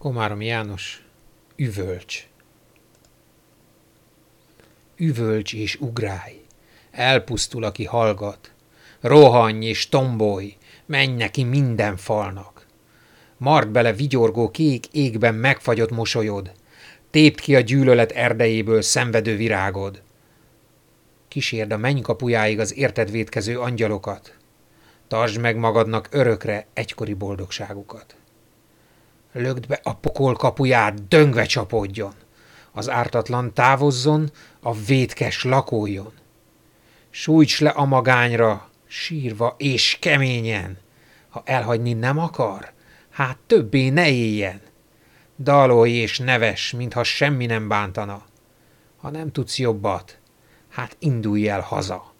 Komárom János, üvölcs. Üvölcs és ugrálj, elpusztul, aki hallgat. Rohanj és tombolj, menj neki minden falnak. Mard bele vigyorgó kék égben megfagyott mosolyod, tépd ki a gyűlölet erdejéből szenvedő virágod. Kísérd a mennykapujáig az érted vétkező angyalokat. Tartsd meg magadnak örökre egykori boldogságukat. Lökd be a pokol kapuját, döngve csapódjon. Az ártatlan távozzon, a vétkes lakóljon. Sújts le a magányra, sírva és keményen. Ha elhagyni nem akar, hát többé ne éljen. Dalolj és neves, mintha semmi nem bántana. Ha nem tudsz jobbat, hát indulj el haza.